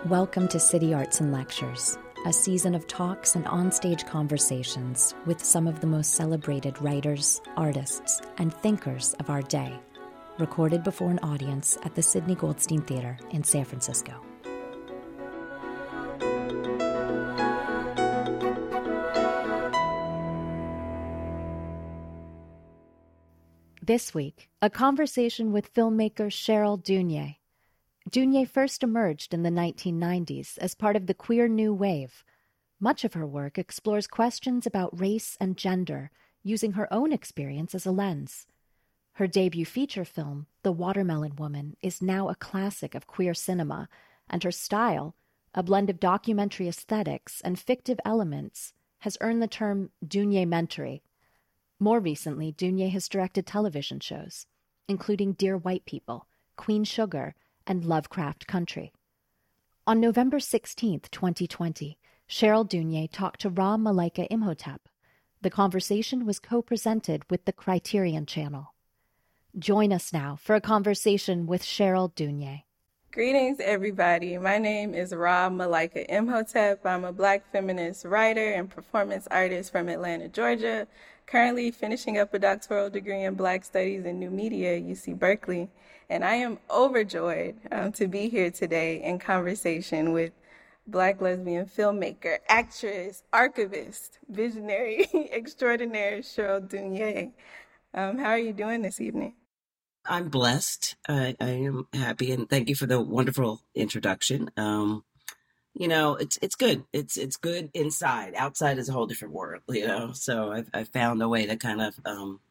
Welcome to City Arts and Lectures, a season of talks and onstage conversations with some of the most celebrated writers, artists, and thinkers of our day, recorded before an audience at the Sidney Goldstein Theater in San Francisco. This week, a conversation with filmmaker Cheryl Dunye. Dunye first emerged in the 1990s as part of the queer new wave. Much of her work explores questions about race and gender, using her own experience as a lens. Her debut feature film, The Watermelon Woman, is now a classic of queer cinema, and her style, a blend of documentary aesthetics and fictive elements, has earned the term Dunye-mentary. More recently, Dunye has directed television shows, including Dear White People, Queen Sugar, and Lovecraft Country. On November 16, 2020, Cheryl Dunye talked to Ra Malaika Imhotep. The conversation was co-presented with the Criterion Channel. Join us now for a conversation with Cheryl Dunye. Greetings, everybody. My name is Ra Malaika Imhotep. I'm a Black feminist writer and performance artist from Atlanta, Georgia, currently finishing up a doctoral degree in Black Studies and New Media at UC Berkeley. And I am overjoyed to be here today in conversation with Black lesbian filmmaker, actress, archivist, visionary extraordinaire Cheryl Dunye. How are you doing this evening? I'm blessed. I am happy, and thank you for the wonderful introduction. It's good. It's good inside. Outside is a whole different world, So I've found a way to kind of,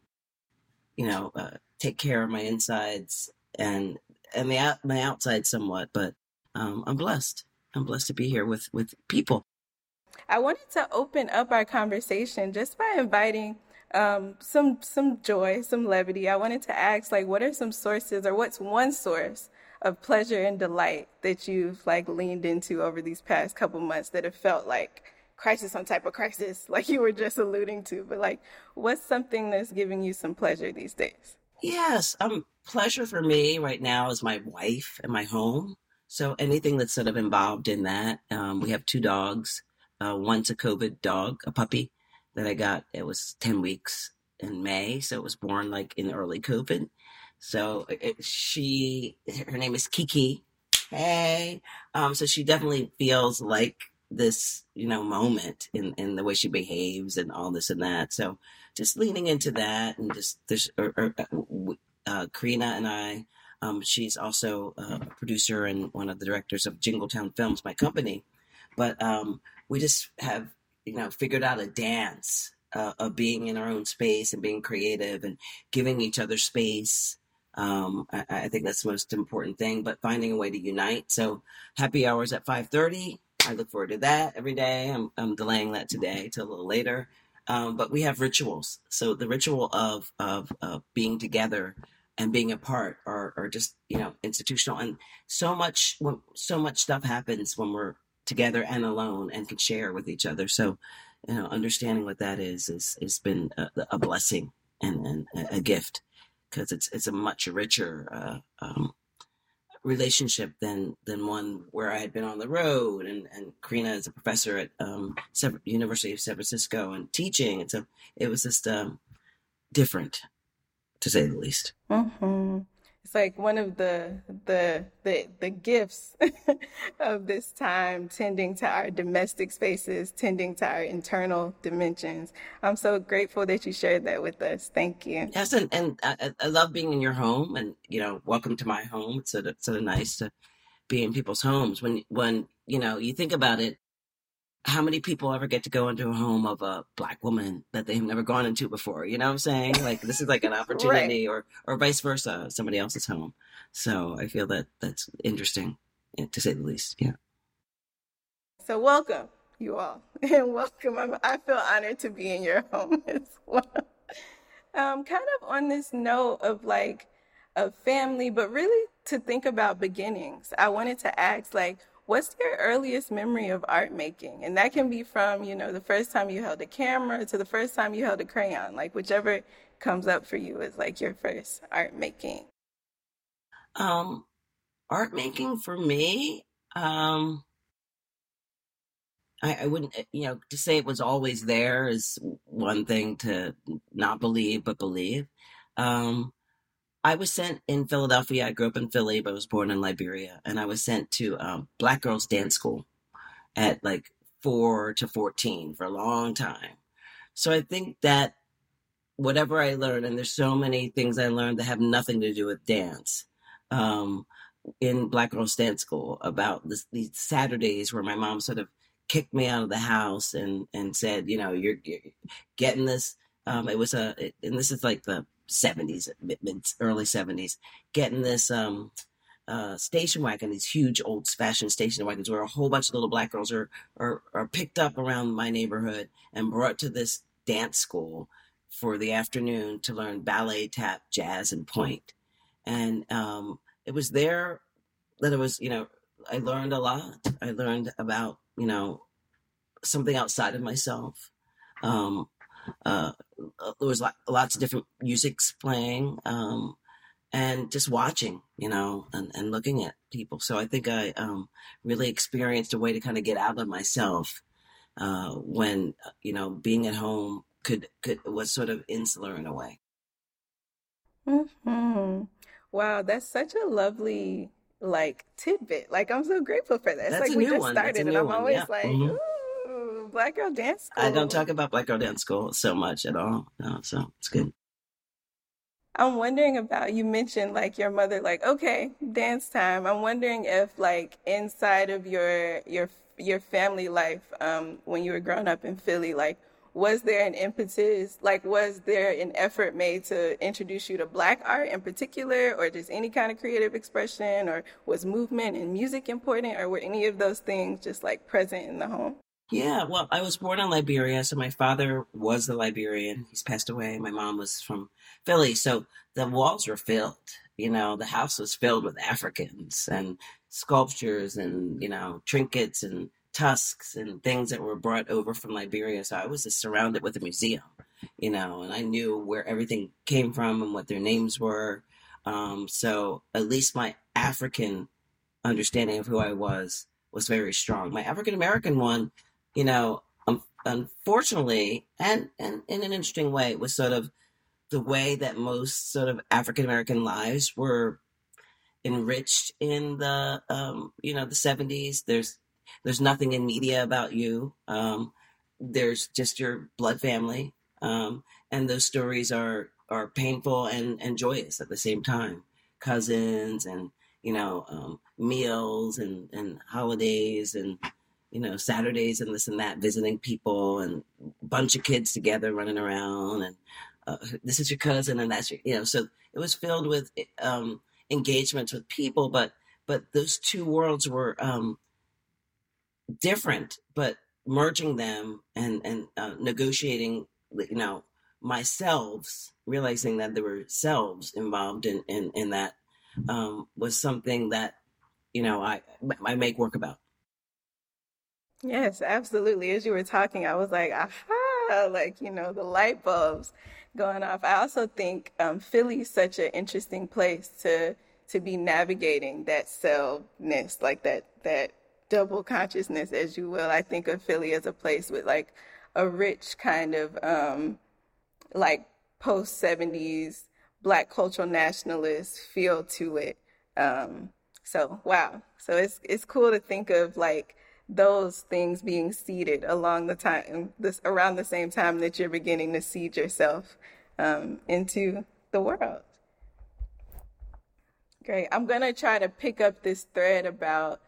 take care of my insides and my outside somewhat. But I'm blessed. I'm blessed to be here with people. I wanted to open up our conversation just by inviting some joy, some levity. I wanted to ask, what are some sources, or what's one source of pleasure and delight that you've leaned into over these past couple months that have felt like crisis on type of crisis, like you were just alluding to, but what's something that's giving you some pleasure these days? Yes, pleasure for me right now is my wife and my home. So anything that's sort of involved in that. We have 2 dogs. One's a COVID dog, a puppy that I got. It was 10 weeks in May, so it was born in early COVID. So her name is Kiki. Hey. So she definitely feels like this, moment in the way she behaves and all this and that. So just leaning into that, and just Karina and I, she's also a producer and one of the directors of Jingletown Films, my company. But we just have, figured out a dance of being in our own space and being creative and giving each other space. I think that's the most important thing, but finding a way to unite. So happy hours at 5:30. I look forward to that every day. I'm delaying that today till a little later. But we have rituals. So the ritual of being together and being apart are just, institutional. And so much stuff happens when we're together and alone and can share with each other. So, understanding what that is has been a blessing and a gift, because it's a much richer relationship than one where I had been on the road, and Karina is a professor at University of San Francisco and teaching, and so it was just different, to say the least. Mm-hmm. It's one of the gifts of this time, tending to our domestic spaces, tending to our internal dimensions. I'm so grateful that you shared that with us. Thank you. Yes, and I love being in your home, and welcome to my home. It's sort of nice to be in people's homes. When you think about it, how many people ever get to go into a home of a Black woman that they have never gone into before? You know what I'm saying? This is an opportunity, right. or vice versa, somebody else's home. So I feel that that's interesting, to say the least. Yeah. So welcome, you all, and welcome. I feel honored to be in your home as well. Kind of on this note of of family, but really to think about beginnings, I wanted to ask what's your earliest memory of art making? And that can be from, the first time you held a camera to the first time you held a crayon, whichever comes up for you is your first art making. Art making for me, I wouldn't, to say it was always there is one thing to not believe, but believe. Um, I was sent in Philadelphia. I grew up in Philly, but was born in Liberia. And I was sent to Black Girls Dance School at like 4 to 14 for a long time. So I think that whatever I learned, and there's so many things I learned that have nothing to do with dance, um, in Black Girls Dance School about these Saturdays where my mom sort of kicked me out of the house and said, you're getting this. And this is like the 70s, early 70s, getting this station wagon, these huge old fashioned station wagons where a whole bunch of little black girls are picked up around my neighborhood and brought to this dance school for the afternoon to learn ballet, tap, jazz, and point. And it was there that it was, I learned a lot. I learned about, something outside of myself. There was lots of different musics playing, and just watching, and looking at people. So I think I really experienced a way to kind of get out of myself when, being at home was sort of insular in a way. Hmm. Wow, that's such a lovely like tidbit. Like I'm so grateful for that. It's That's like a we new just one. That's a started and new I'm one. always Yeah. like, Hmm. ooh, Black Girl Dance I don't School. talk about Black Girl Dance School so much at all. No, so it's good. I'm wondering about you mentioned like your mother like, okay, dance time. I'm wondering if like inside of your family life, when you were growing up in Philly, like was there an impetus, like was there an effort made to introduce you to Black art in particular, or just any kind of creative expression, or was movement and music important, or were any of those things just like present in the home? Yeah, well, I was born in Liberia, so my father was the Liberian. He's passed away. My mom was from Philly, so the walls were filled. The house was filled with Africans and sculptures and, trinkets and tusks and things that were brought over from Liberia. So I was just surrounded with a museum, and I knew where everything came from and what their names were. So at least my African understanding of who I was very strong. My African American one, unfortunately, and in an interesting way, was sort of the way that most sort of African American lives were enriched in the 70s. There's nothing in media about you. There's just your blood family, and those stories are painful and joyous at the same time. Cousins and meals and holidays and Saturdays and this and that, visiting people and a bunch of kids together running around and this is your cousin and that's your, so it was filled with engagements with people, but those two worlds were different, but merging them and negotiating, myself, realizing that there were selves involved in that was something that I make work about. Yes, absolutely. As you were talking, I was like, aha, like, the light bulbs going off. I also think Philly's such an interesting place to be navigating that selfness, like that double consciousness, as you will. I think of Philly as a place with like a rich kind of like post 70s Black cultural nationalist feel to it. So wow. So it's cool to think of like those things being seeded along the time, this around the same time that you're beginning to seed yourself into the world. Great. I'm gonna try to pick up this thread about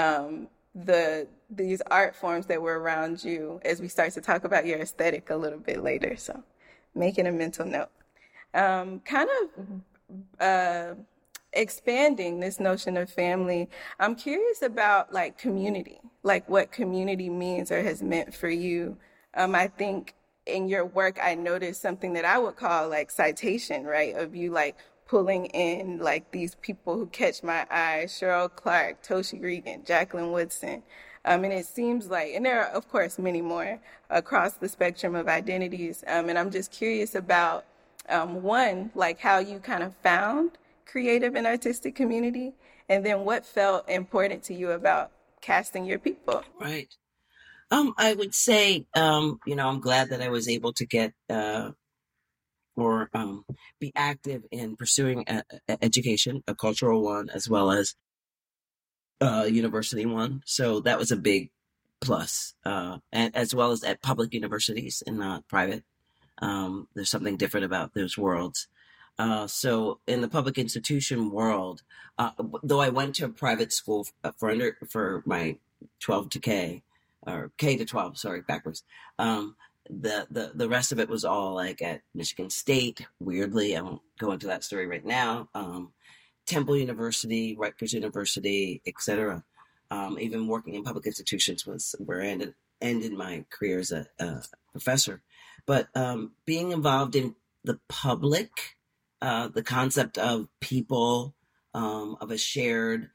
these art forms that were around you as we start to talk about your aesthetic a little bit later. So making a mental note. Kind of expanding this notion of family, I'm curious about like community, like what community means or has meant for you. I think in your work, I noticed something that I would call like citation, right? Of you like pulling in like these people who catch my eye, Cheryl Clark, Toshi Regan, Jacqueline Woodson. And it seems like, and there are of course many more across the spectrum of identities. And I'm just curious about one, like how you kind of found creative and artistic community, and then what felt important to you about casting your people. Right. I would say, I'm glad that I was able to get or be active in pursuing education, a cultural one as well as university one. So that was a big plus, and as well as at public universities and not private. There's something different about those worlds. So in the public institution world, though I went to a private school for my 12 to K, or K to 12, sorry, backwards. The rest of it was all like at Michigan State. Weirdly, I won't go into that story right now. Temple University, Rutgers University, etc. Even working in public institutions was where I ended my career as a professor. But being involved in the public, the concept of people, of a shared,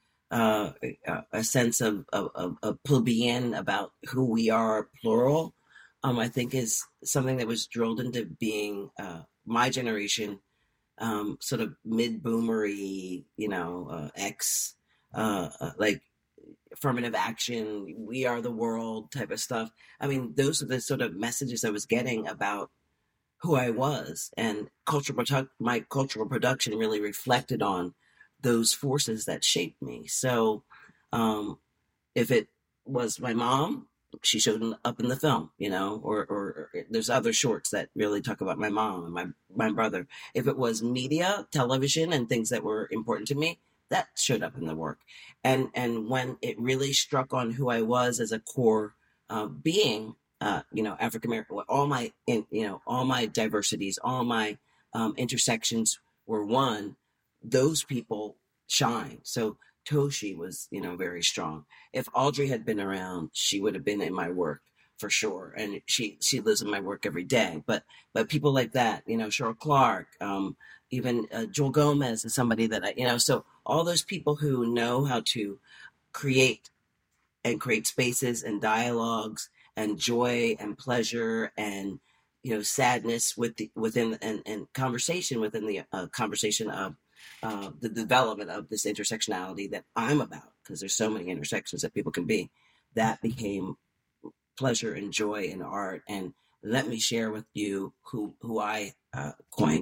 a sense of plebeian about who we are, plural, I think is something that was drilled into being my generation, sort of mid-boomery, X, like affirmative action, we are the world type of stuff. I mean, those are the sort of messages I was getting about who I was, and my cultural production really reflected on those forces that shaped me. So, if it was my mom, she showed up in the film, or there's other shorts that really talk about my mom and my brother. If it was media, television, and things that were important to me, that showed up in the work. And when it really struck on who I was as a core being, African American, all my diversities, all my intersections were one. Those people shine. So Toshi was, very strong. If Audrey had been around, she would have been in my work for sure. And she lives in my work every day. But people like that, Cheryl Clark, even Joel Gomez is somebody that so all those people who know how to create spaces and dialogues and joy and pleasure and sadness within and conversation within the conversation of the development of this intersectionality that I'm about, because there's so many intersections that people can be. That became pleasure and joy in art. And let me share with you who I coined.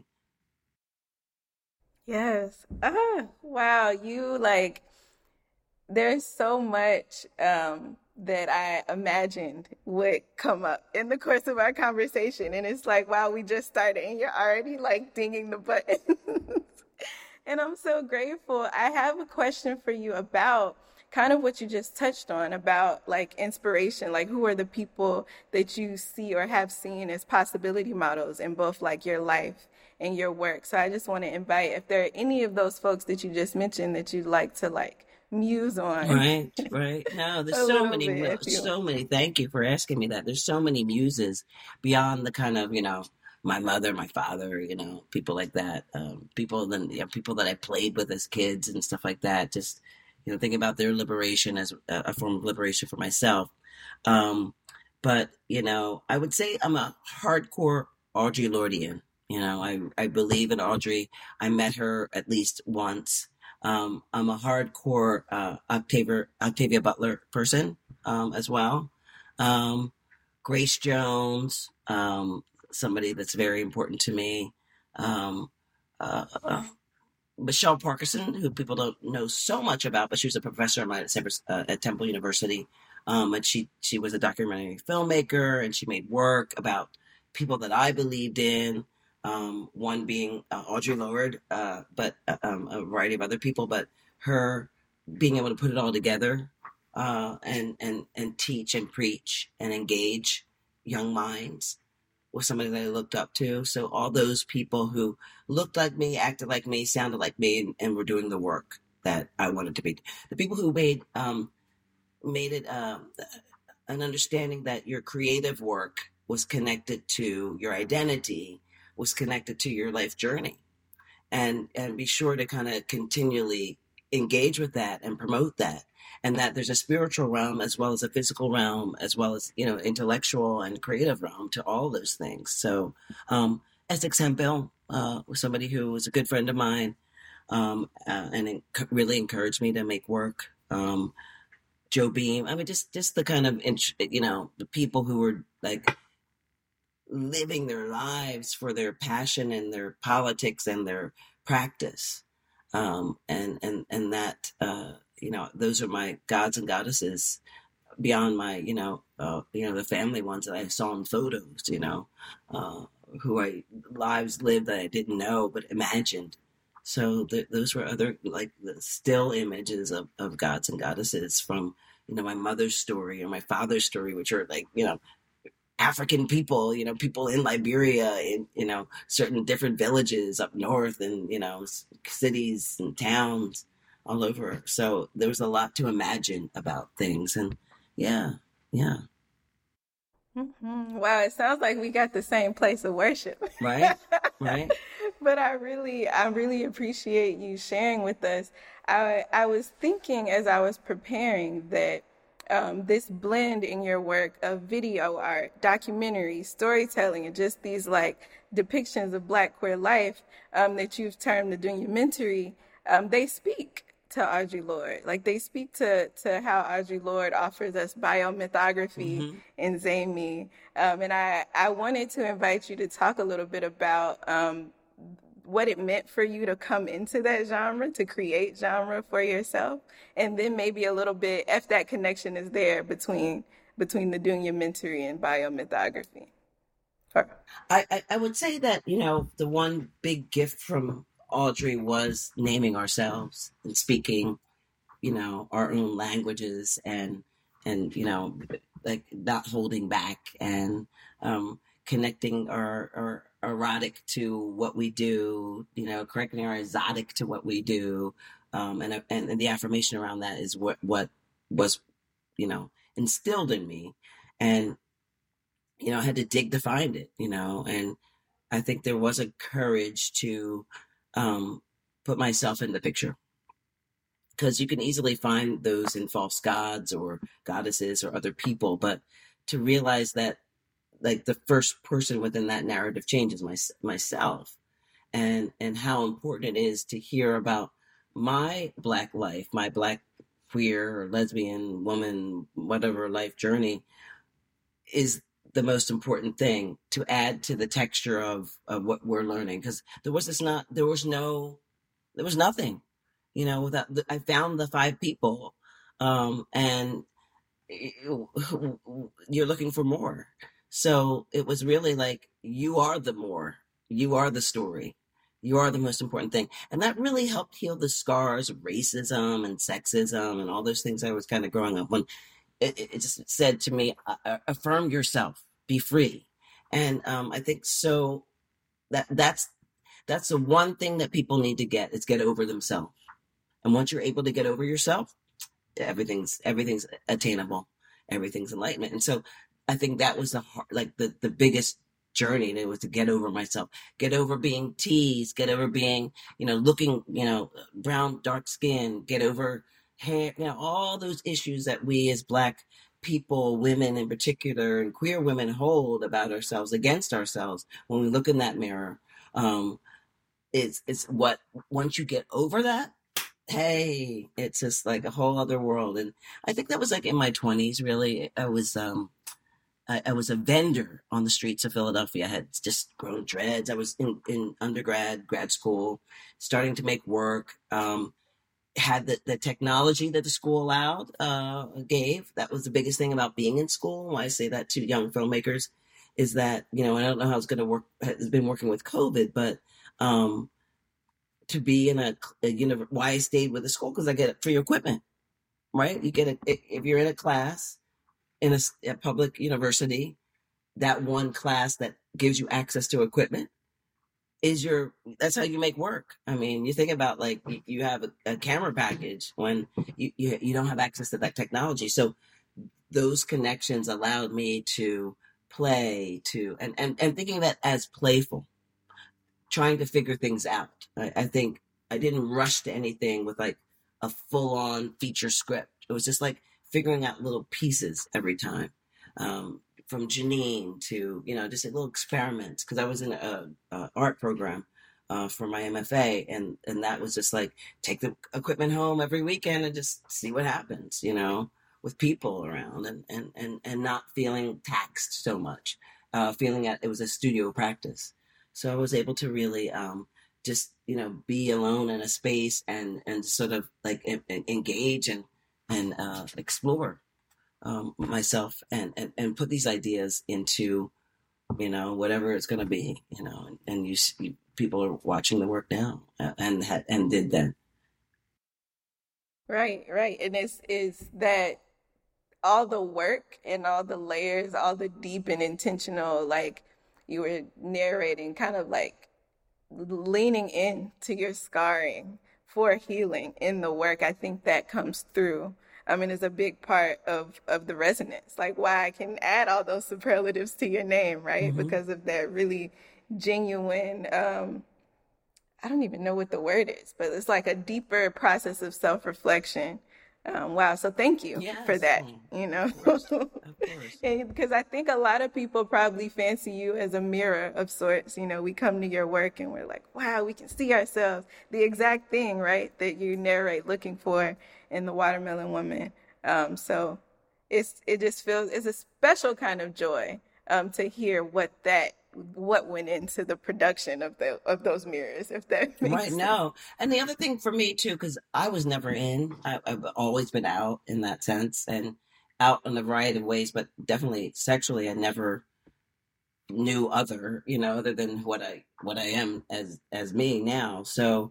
Yes. Wow. There's so much that I imagined would come up in the course of our conversation. And it's like, wow, we just started and you're already like dinging the button. And I'm so grateful. I have a question for you about kind of what you just touched on about like inspiration, like who are the people that you see or have seen as possibility models in both like your life and your work. So I just want to invite, if there are any of those folks that you just mentioned that you'd like to like muse on. Right. No, there's so many. Thank you for asking me that. There's so many muses beyond the kind of, my mother, my father, people like that. People that I played with as kids and stuff like that. Just, thinking about their liberation as a form of liberation for myself. But, I would say I'm a hardcore Audre Lordian. I believe in Audrey. I met her at least once. I'm a hardcore Octavia Butler person as well. Grace Jones, somebody that's very important to me. Michelle Parkerson, who people don't know so much about, but she was a professor of mine at Temple University. And she was a documentary filmmaker, and she made work about people that I believed in. One being Audre Lorde, but a variety of other people. But her being able to put it all together and teach and preach and engage young minds was somebody that I looked up to. So all those people who looked like me, acted like me, sounded like me, and were doing the work that I wanted to be. The people who made it an understanding that your creative work was connected to your identity, was connected to your life journey, and be sure to kind of continually engage with that and promote that, and that there's a spiritual realm as well as a physical realm, as well as intellectual and creative realm to all those things. So Essex Hemphill was somebody who was a good friend of mine, and really encouraged me to make work. Joe Beam. I mean, just the kind of, the people who were like living their lives for their passion and their politics and their practice. And that, those are my gods and goddesses beyond my, the family ones that I saw in photos, who I lives lived that I didn't know, but imagined. So those were other, like, the still images of gods and goddesses from, my mother's story or my father's story, which are like, African people, people in Liberia, in, certain different villages up north and, cities and towns all over. So there was a lot to imagine about things. And yeah, yeah. Wow, it sounds like we got the same place of worship. Right, right. But I really appreciate you sharing with us. I was thinking as I was preparing that this blend in your work of video art, documentary, storytelling, and just these like depictions of Black queer life that you've termed the documentary, they speak to Audre Lorde. Like they speak to how Audre Lorde offers us biomythography in Zami. And I wanted to invite you to talk a little bit about what it meant for you to come into that genre, to create genre for yourself, and then maybe a little bit if that connection is there between the documentary and biomythography. I would say that, the one big gift from Audre was naming ourselves and speaking, our own languages and like not holding back and connecting our erotic to what we do, correcting our exotic to what we do. And the affirmation around that is what was, instilled in me. And, I had to dig to find it, and I think there was a courage to put myself in the picture, because you can easily find those in false gods or goddesses or other people, but to realize that, like, the first person within that narrative changes myself, and how important it is to hear about my Black life, my Black queer or lesbian woman, whatever life journey is the most important thing to add to the texture of what we're learning. Because there was nothing, without, I found the 5 people, and you're looking for more. So it was really like, you are the more, you are the story, you are the most important thing. And that really helped heal the scars of racism and sexism and all those things I was kind of growing up when it just said to me, affirm yourself, be free. And I think so that's the one thing that people need to get, is get over themselves. And once you're able to get over yourself, everything's attainable, everything's enlightenment. And so I think that was the biggest journey, and it was to get over myself, get over being teased, get over being, looking, brown, dark skin, get over hair, all those issues that we as Black people, women in particular, and queer women hold about ourselves, against ourselves when we look in that mirror. It's what, once you get over that, hey, it's just like a whole other world. And I think that was like in my 20s, really. I was a vendor on the streets of Philadelphia. I had just grown dreads. I was in grad school, starting to make work. Had the technology that the school gave. That was the biggest thing about being in school. Why I say that to young filmmakers is that, I don't know how it's going to work. It's been working with COVID, but to be in why I stayed with the school, because I get free equipment, right? You get if you're in a class in a public university, that one class that gives you access to equipment that's how you make work. I mean, you think about, like, you have a camera package when you don't have access to that technology. So those connections allowed me to play and thinking that as playful, trying to figure things out. I think I didn't rush to anything with like a full-on feature script. It was just like figuring out little pieces every time. From Janine to, just little experiments, because I was in a art program for my MFA, and that was just like, take the equipment home every weekend and just see what happens, with people around, and not feeling taxed so much, feeling that it was a studio practice. So I was able to really just be alone in a space and sort of like engage and explore myself and put these ideas into whatever it's going to be, and people are watching the work now, and did that. Right, right. And it's is that all the work and all the layers, all the deep and intentional, like you were narrating, kind of like leaning into your scarring for healing in the work. I think that comes through. I mean, it's a big part of the resonance, like why I can add all those superlatives to your name, right? Mm-hmm. Because of that really genuine, I don't even know what the word is, but it's like a deeper process of self-reflection. Wow. So thank you for Yes. that, Of course. Of course. because I think a lot of people probably fancy you as a mirror of sorts. We come to your work and we're like, wow, we can see ourselves, the exact thing, right, that you narrate looking for in the Watermelon Woman. So it just feels, it's a special kind of joy to hear what went into the production of those mirrors, if that makes Right. sense. No. And the other thing for me too, because I was never in, I've always been out in that sense, and out in a variety of ways, but definitely sexually, I never knew other than what I am as me now. So,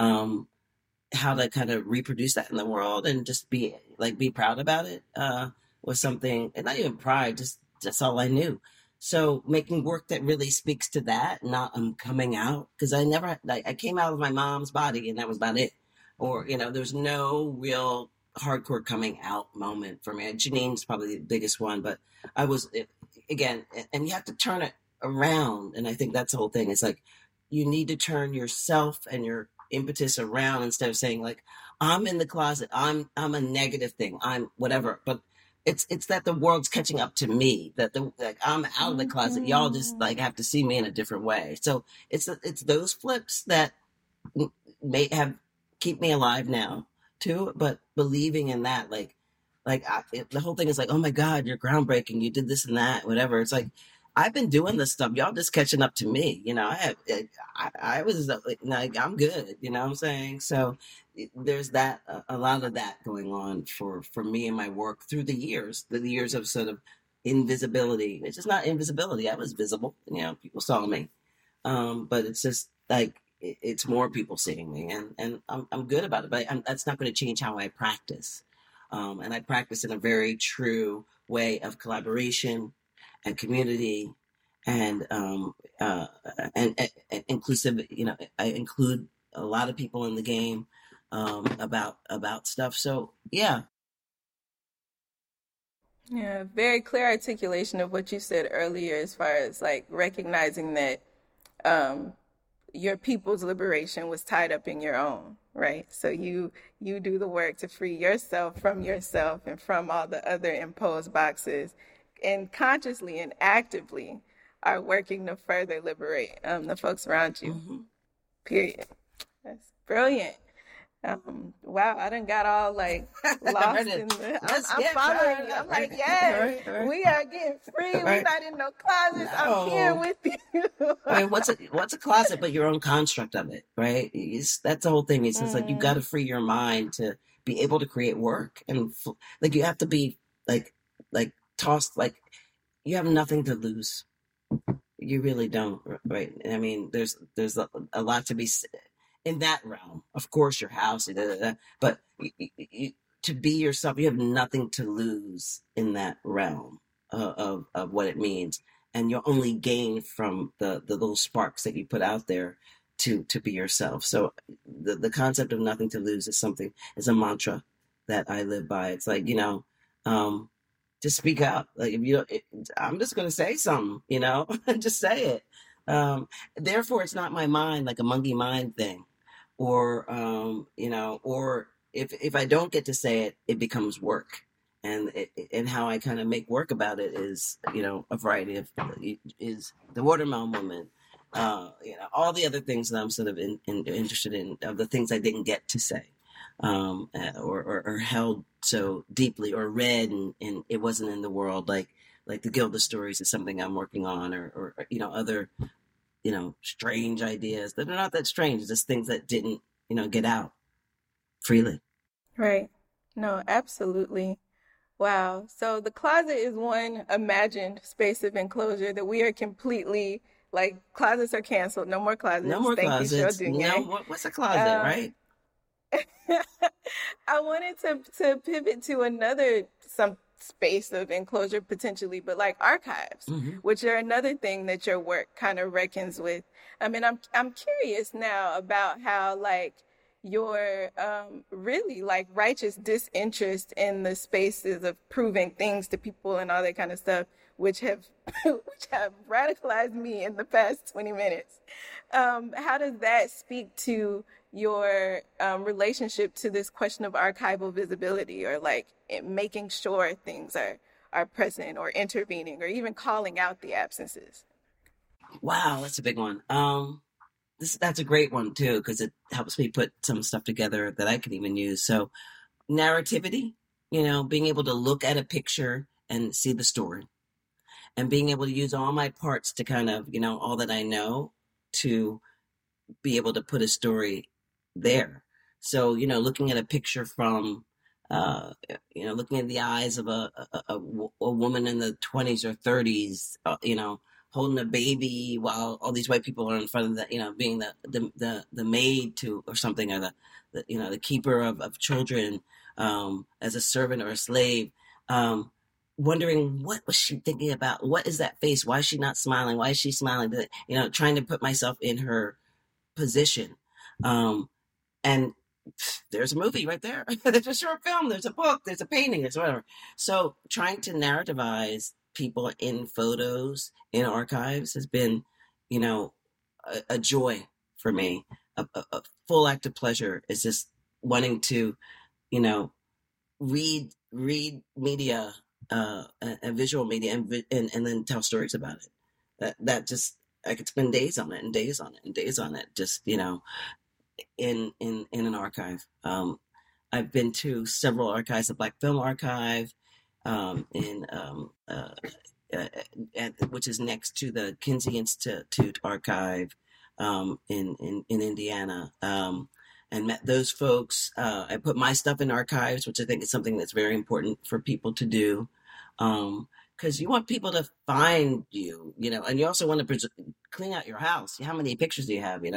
how to kind of reproduce that in the world and just be proud about it, was something, and not even pride, just that's all I knew. So making work that really speaks to that, not coming out, because I never, like, I came out of my mom's body and that was about it. Or, there's no real hardcore coming out moment for me. Janine's probably the biggest one, but I was, again, and you have to turn it around. And I think that's the whole thing. It's like, you need to turn yourself and your impetus around instead of saying like, I'm in the closet, I'm a negative thing, I'm whatever. But it's that the world's catching up to me, that like, I'm out of the closet, y'all just like have to see me in a different way. So it's those flips that may have keep me alive now too, but believing in that, the whole thing is like, oh my God, you're groundbreaking, you did this and that, whatever. It's like, I've been doing this stuff, y'all just catching up to me. I was like, I'm good, what I'm saying? So there's that, a lot of that going on for me and my work through the years of sort of invisibility. It's just not invisibility, I was visible, people saw me. But it's just like, it's more people seeing me, and I'm good about it, but that's not going to change how I practice. And I practice in a very true way of collaboration and community and inclusive. I include a lot of people in the game, about stuff. So yeah. Yeah, very clear articulation of what you said earlier, as far as like recognizing that your people's liberation was tied up in your own, right? So you do the work to free yourself and from all the other imposed boxes, and consciously and actively are working to further liberate the folks around you. Mm-hmm. Period. That's brilliant. Wow, I done got all like lost in the. I'm following you. I'm like, yes, right. We are getting free. Right. We're not in no closets. No. I'm here with you. I mean, what's a closet but your own construct of it, right? That's the whole thing. It's just like you got to free your mind to be able to create work, and like you have to be like tossed, like you have nothing to lose. You really don't, right? I mean, there's a lot to be in that realm. Of course, your house, but to be yourself, you have nothing to lose in that realm of what it means, and you'll only gain from the little sparks that you put out there to be yourself. So the concept of nothing to lose is a mantra that I live by. It's like, just speak out. Like if I'm just going to say something, just say it. Therefore, it's not my mind, like a monkey mind thing, or or if I don't get to say it, it becomes work. And how I kind of make work about it is, a variety of, is the Watermelon Woman, all the other things that I'm sort of interested in, of the things I didn't get to say. or held so deeply or read and it wasn't in the world, like the Gilda stories is something I'm working on, or other strange ideas that are not that strange, just things that didn't get out freely. Right. No, absolutely. Wow. So the closet is one imagined space of enclosure that we are completely like closets are canceled. No more No closets. more Thank you, Cheryl closets. No, Dunye. what's a closet, Um, right? I wanted to pivot to another some space of enclosure potentially, but like archives, Hmm. which are another thing that your work kind of reckons with. I mean, I'm curious now about how like your really like righteous disinterest in the spaces of proving things to people and all that kind of stuff, which have which have radicalized me in the past 20 minutes. How does that speak to your relationship to this question of archival visibility, or like making sure things are present or intervening or even calling out the absences? Wow, that's a big one. That's a great one too, because it helps me put some stuff together that I can even use. So narrativity, being able to look at a picture and see the story, and being able to use all my parts to kind of, all that I know to be able to put a story there. So, looking at a picture from, looking in the eyes of a woman in the 20s or 30s, holding a baby while all these white people are in front of being the maid to, or something, or the keeper of children, as a servant or a slave, wondering what was she thinking about? What is that face? Why is she not smiling? Why is she smiling? Trying to put myself in her position. And there's a movie right there. There's a short film. There's a book. There's a painting. There's whatever. So trying to narrativize people in photos, in archives, has been, a joy for me. A full act of pleasure is just wanting to, you know, read media, and visual media, and then tell stories about it. That just, I could spend days on it and days on it and days on it. Just in an archive. I've been to several archives: the Black Film Archive, in which is next to the Kinsey Institute Archive, in Indiana. And met those folks. I put my stuff in archives, which I think is something that's very important for people to do. Because you want people to find you, and you also want to clean out your house. How many pictures do you have,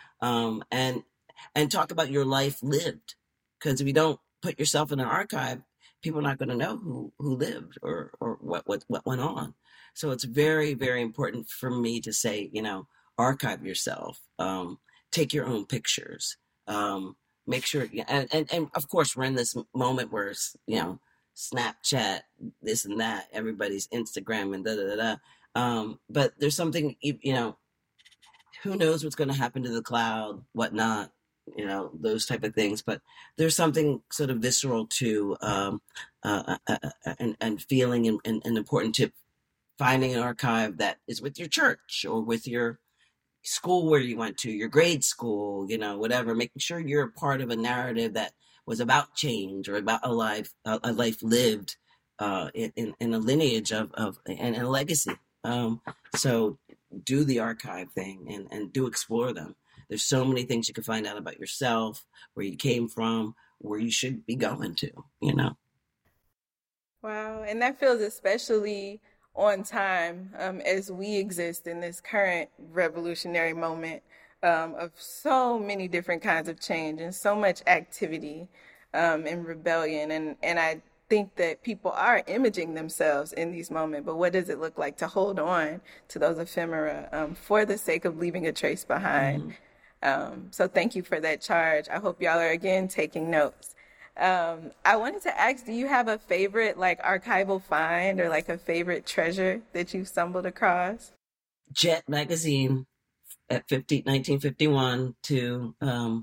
and talk about your life lived. Because if you don't put yourself in an archive, people are not going to know who lived, or what went on. So it's very, very important for me to say, archive yourself, take your own pictures, make sure, and of course we're in this moment where Snapchat, this and that, everybody's Instagram and da da da da. But there's something, who knows what's going to happen to the cloud, whatnot, those type of things. But there's something sort of visceral to, and feeling and important to finding an archive that is with your church or with your school where you went to, your grade school, whatever, making sure you're a part of a narrative that was about change or about a life lived, in a lineage and a legacy. So do the archive thing and do explore them. There's so many things you can find out about yourself, where you came from, where you should be going to. Wow, and that feels especially on time, as we exist in this current revolutionary moment, of so many different kinds of change and so much activity, and rebellion. And I think that people are imaging themselves in these moments, but what does it look like to hold on to those ephemera, for the sake of leaving a trace behind? Mm-hmm. So thank you for that charge. I hope y'all are again taking notes. I wanted to ask, do you have a favorite like archival find or like a favorite treasure that you stumbled across? Jet magazine at 1951 to,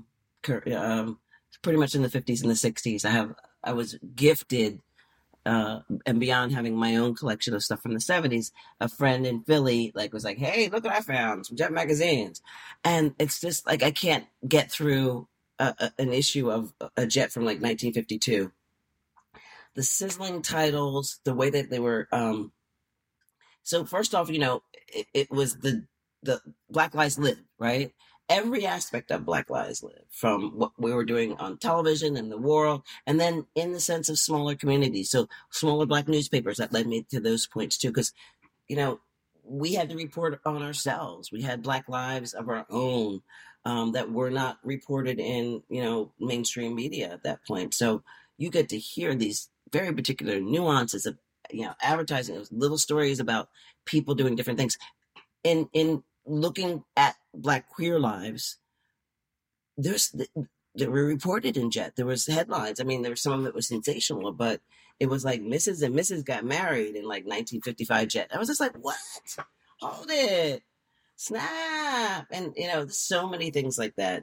pretty much in the 50s and the 60s. I was gifted, and beyond having my own collection of stuff from the 70s, a friend in Philly was like, hey, look what I found, some Jet magazines. And it's just like, I can't get through an issue of a Jet from like 1952. The sizzling titles, the way that they were. So first off, it was the Black Lives Live, right? Every aspect of Black Lives Live, from what we were doing on television and the world, and then in the sense of smaller communities. So smaller Black newspapers, that led me to those points too, because we had to report on ourselves. We had Black lives of our own that were not reported in, mainstream media at that point. So you get to hear these very particular nuances of, advertising, those little stories about people doing different things. In looking at Black queer lives, they were reported in Jet. There was headlines. I mean, there was some of it was sensational, but it was like Mrs. and Mrs. got married in like 1955 Jet. I was just like, what? Hold it. Snap. And, so many things like that.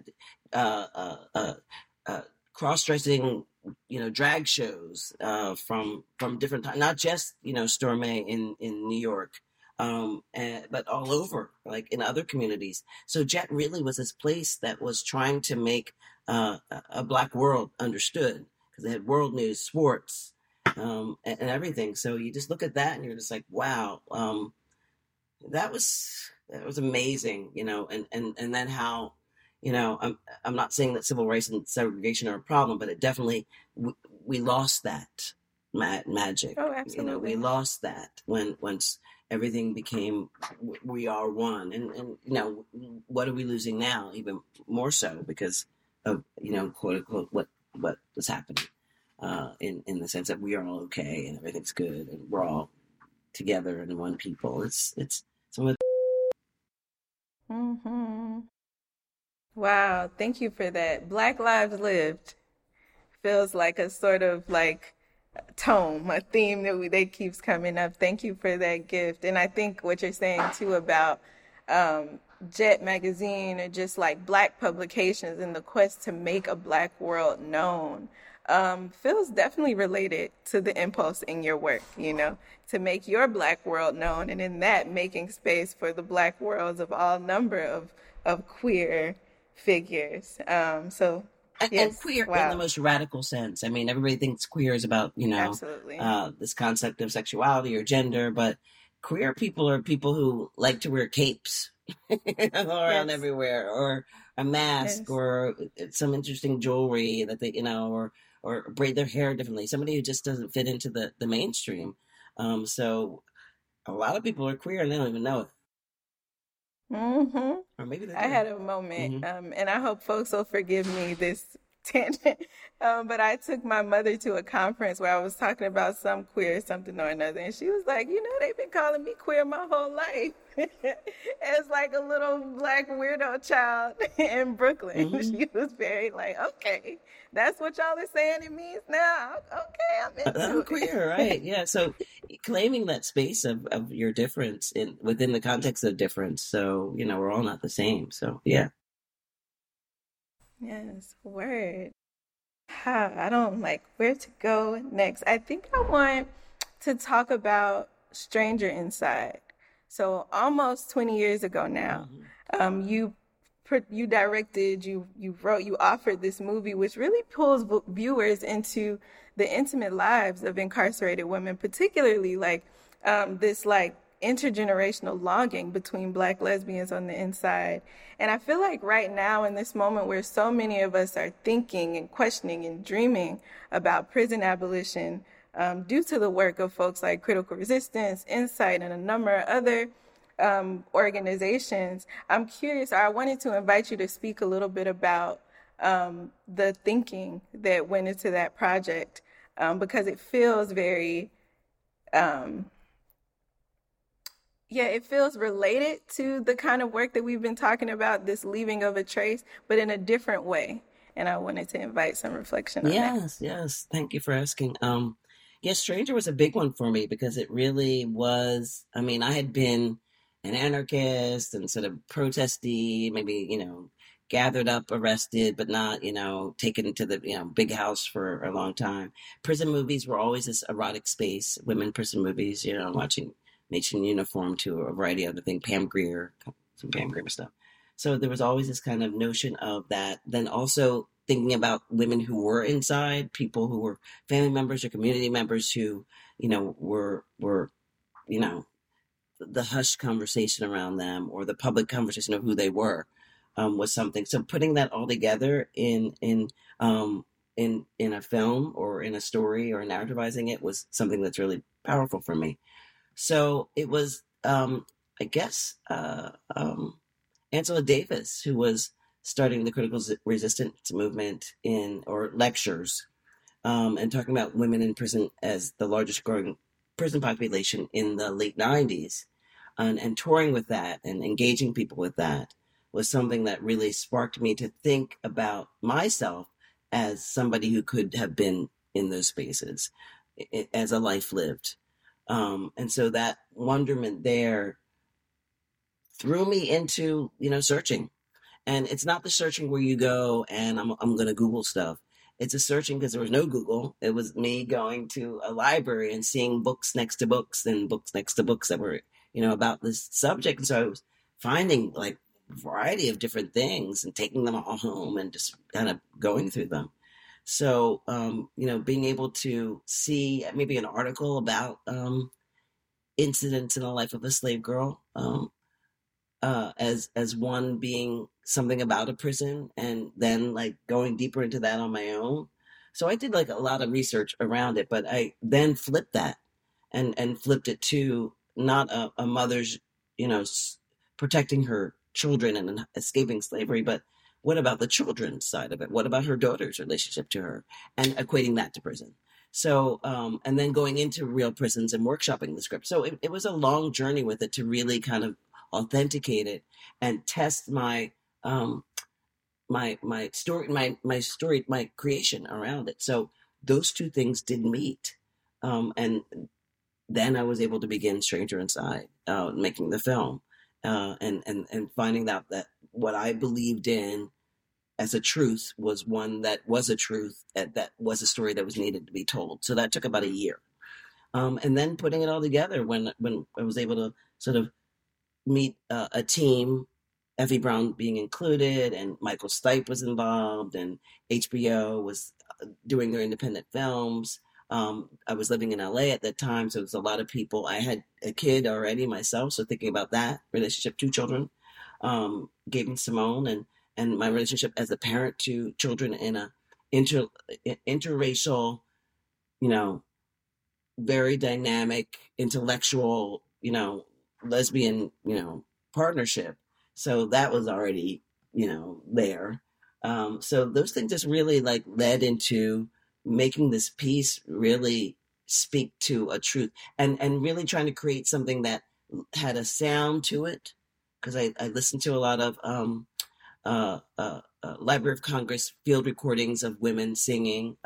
Cross-dressing, drag shows from different times, not just, Storme in New York, but all over, like in other communities. So Jet really was this place that was trying to make a Black world understood, because they had world news, sports, and everything. So you just look at that and you're just like, wow, that was amazing, and then how, I'm not saying that civil rights and segregation are a problem, but it definitely, we lost that magic. Oh, absolutely. We lost that once everything became, we are one. And what are we losing now? Even more so because of, quote unquote, what was happening, in the sense that we are all okay and everything's good and we're all together and one people. It's some of Mm-hmm. Wow, thank you for that. Black Lives Lived feels like a sort of like tome, a theme that keeps coming up. Thank you for that gift. And I think what you're saying too about Jet magazine, or just like Black publications and the quest to make a Black world known, feels definitely related to the impulse in your work, to make your Black world known, and in that making space for the Black worlds of all number of queer figures. So yes, and queer in the most radical sense. I mean, everybody thinks queer is about, absolutely, this concept of sexuality or gender, but queer people are people who like to wear capes around everywhere, or a mask, or some interesting jewelry that they, or braid their hair differently. Somebody who just doesn't fit into the mainstream. So a lot of people are queer and they don't even know it. Mm-hmm. Or maybe I had a moment, and I hope folks will forgive me this tangent, but I took my mother to a conference where I was talking about some queer something or another, and she was like, they've been calling me queer my whole life. As like a little Black weirdo child in Brooklyn. She was very like, okay, that's what y'all are saying it means now. Okay, I'm queer, right? Yeah. So claiming that space of your difference within the context of difference. So, we're all not the same. So, yeah. Yes, word. I don't like where to go next. I think I want to talk about Stranger Inside. So almost 20 years ago now, you directed, you wrote, you offered this movie, which really pulls viewers into the intimate lives of incarcerated women, particularly like this like intergenerational longing between Black lesbians on the inside. And I feel like right now in this moment where so many of us are thinking and questioning and dreaming about prison abolition, due to the work of folks like Critical Resistance, Insight, and a number of other organizations, I'm curious, or I wanted to invite you to speak a little bit about the thinking that went into that project, because it feels very, it feels related to the kind of work that we've been talking about, this leaving of a trace, but in a different way. And I wanted to invite some reflection on that. Yes. Thank you for asking. Stranger was a big one for me because it really was, I mean, I had been an anarchist and sort of protesty, maybe, gathered up, arrested, but not, taken to the, big house for a long time. Prison movies were always this erotic space, women prison movies, watching Nation Uniform to a variety of other things, Pam Grier, some Pam Grier stuff. So there was always this kind of notion of that. Then also thinking about women who were inside, people who were family members or community members who, were, you know, the hush conversation around them or the public conversation of who they were, was something. So putting that all together in a film or in a story or narrativizing it was something that's really powerful for me. So it was, I guess, Angela Davis, who was starting the critical resistance movement or lectures, and talking about women in prison as the largest growing prison population in the late 90s, and touring with that and engaging people with that was something that really sparked me to think about myself as somebody who could have been in those spaces as a life lived. And so that wonderment there threw me into, searching. And it's not the searching where you go and I'm going to Google stuff. It's a searching because there was no Google. It was me going to a library and seeing books next to books and books next to books that were, about this subject. And so I was finding like a variety of different things and taking them all home and just kind of going through them. So, being able to see maybe an article about incidents in the life of a slave girl, as one being something about a prison, and then like going deeper into that on my own. So I did like a lot of research around it, but I then flipped that and flipped it to not a mother's, protecting her children and escaping slavery, but what about the children's side of it? What about her daughter's relationship to her, and equating that to prison? So, and then going into real prisons and workshopping the script. So it was a long journey with it to really kind of authenticate it and test my story, my creation around it. So those two things did meet, and then I was able to begin Stranger Inside, making the film, and finding out that what I believed in as a truth was one that was a truth, that was a story that was needed to be told. So that took about a year, and then putting it all together when I was able to sort of meet a team, Effie Brown being included, and Michael Stipe was involved, and HBO was doing their independent films. I was living in LA at that time, so it was a lot of people. I had a kid already myself, so thinking about that relationship, 2 children, Gabe and Simone, and my relationship as a parent to children in a interracial, very dynamic, intellectual, lesbian, partnership. So that was already, there. So those things just really like led into making this piece really speak to a truth, and really trying to create something that had a sound to it. Because I listened to a lot of Library of Congress field recordings of women singing,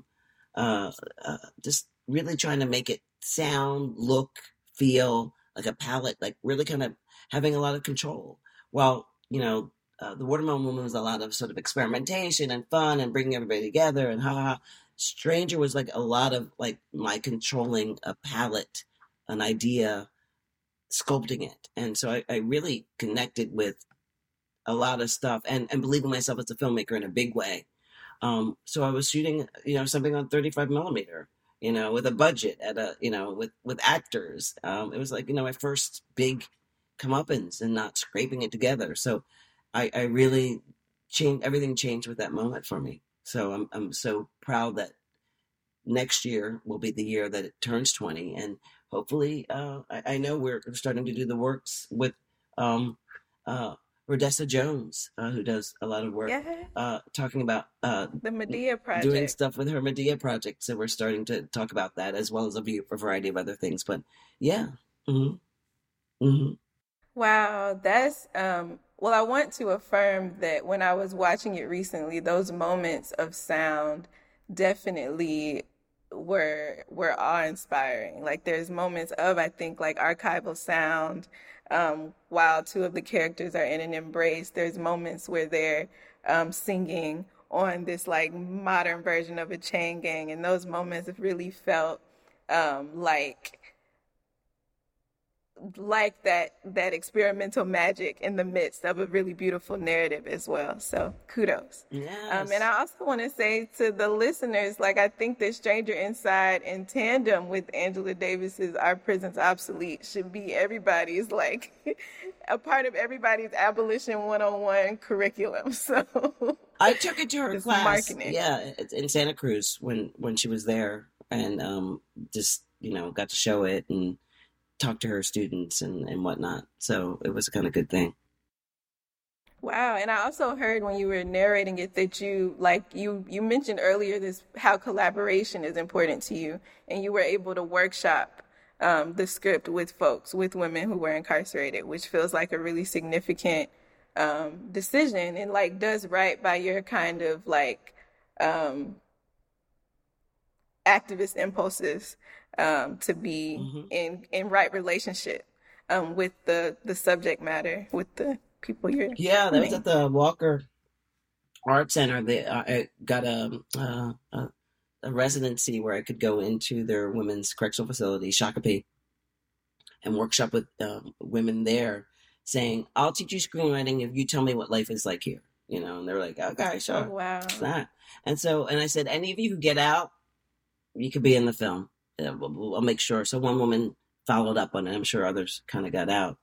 just really trying to make it sound, look, feel like a palette, like really kind of having a lot of control. While, the Watermelon Woman was a lot of sort of experimentation and fun and bringing everybody together and ha ha ha. Stranger was like a lot of like my controlling a palette, an idea, sculpting it. And so I really connected with a lot of stuff and believing myself as a filmmaker in a big way. So I was shooting, something on 35 millimeter, with a budget at with actors. It was like, my first big comeuppance and not scraping it together. So I really everything changed with that moment for me. So I'm so proud that next year will be the year that it turns 20. And hopefully, I know we're starting to do the works with, Rodessa Jones, who does a lot of work, talking about the Medea Project, doing stuff with her Medea Project. So we're starting to talk about that as well as a variety of other things. But yeah. Mm-hmm. Mm-hmm. Wow, that's well, I want to affirm that when I was watching it recently, those moments of sound definitely were awe-inspiring. Like there's moments of, I think, like archival sound, while 2 of the characters are in an embrace. There's moments where they're singing on this like modern version of a chain gang, and those moments have really felt like like that experimental magic in the midst of a really beautiful narrative as well. So kudos. Yes. And I also want to say to the listeners, like, I think that Stranger Inside in tandem with Angela Davis's Our Prisons Obsolete should be everybody's, like, a part of everybody's abolition 101 curriculum. So I took it to her class. Marketing. Yeah, in Santa Cruz when she was there, and just, got to show it and talk to her students and whatnot. So it was a kind of good thing. Wow. And I also heard when you were narrating it that you mentioned earlier how collaboration is important to you, and you were able to workshop the script with women who were incarcerated, which feels like a really significant decision, and like does right by your kind of like activist impulses to be in right relationship with the subject matter, with the people you're that was at the Walker Art Center. I got a residency where I could go into their women's correctional facility, Shakopee, and workshop with women there, saying, I'll teach you screenwriting if you tell me what life is like here, and they're like, okay, sure. Oh, wow. It's that. And I said, any of you who get out, you could be in the film. I'll make sure. So one woman followed up on it. I'm sure others kind of got out.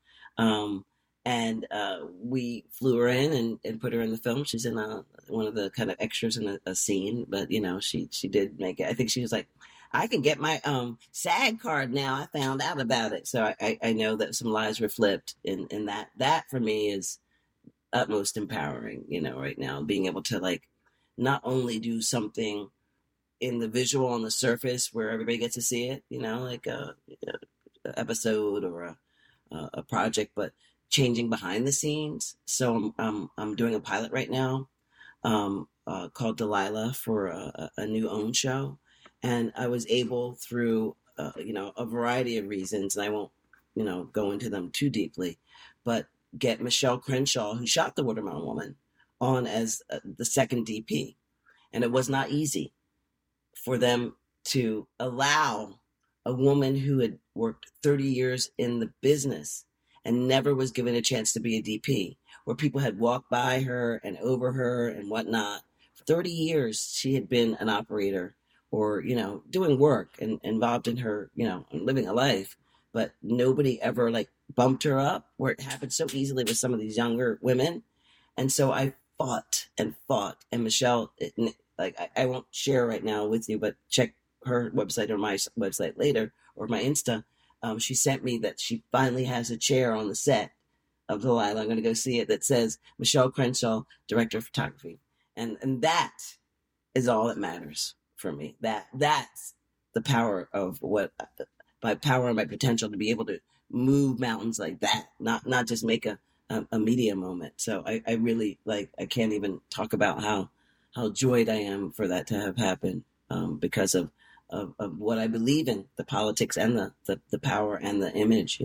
And we flew her in and put her in the film. She's in one of the kind of extras in a scene, but she did make it. I think she was like, I can get my SAG card now. I found out about it. So I know that some lives were flipped, and that for me is utmost empowering, right now, being able to like not only do something in the visual on the surface where everybody gets to see it, like a episode or a project, but changing behind the scenes. So I'm doing a pilot right now called Delilah for a new OWN show, and I was able through a variety of reasons, and I won't go into them too deeply, but get Michelle Crenshaw, who shot The Watermelon Woman, on as the second DP, and it was not easy for them to allow a woman who had worked 30 years in the business and never was given a chance to be a DP, where people had walked by her and over her and whatnot. For 30 years, she had been an operator or, doing work and involved in her, living a life, but nobody ever like bumped her up, where it happened so easily with some of these younger women. And so I fought, and Michelle, I won't share right now with you, but check her website or my website later, or my Insta. She sent me that she finally has a chair on the set of Delilah. I'm going to go see it, that says Michelle Crenshaw, director of photography. And that is all that matters for me. That's the power of my power and my potential to be able to move mountains like that, not just make a media moment. So I really I can't even talk about how joyed I am for that to have happened, because of what I believe in, the politics and the power and the image,